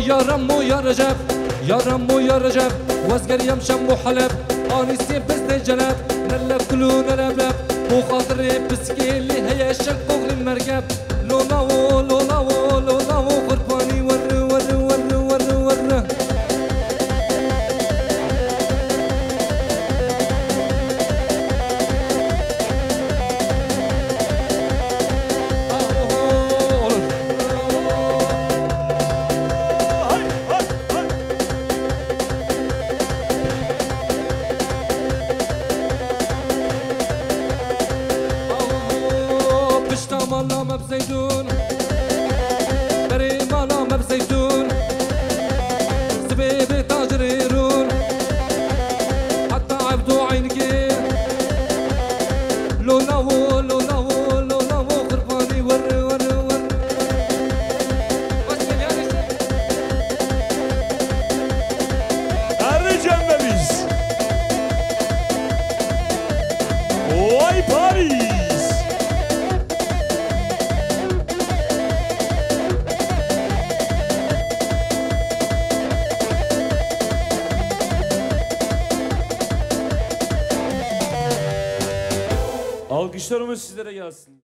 يا رمو يا رجب يا رمو يا رجب واسقر يمشم وحلب اني سيب بس جلب نلف كلو نلبلب وخاطري بسكي اللي هي الشق فوق المركب لولاو لولاو لولاو قرباني ور ور ور ور ور مالا بزيتون بري مالا بزيتون زبيبي تاجريرون حتى عبدو عينك لولاو لولاو لولاو قرباني ور ور ور الرجال مبيز واي باريس Alkışlarımız sizlere gelsin.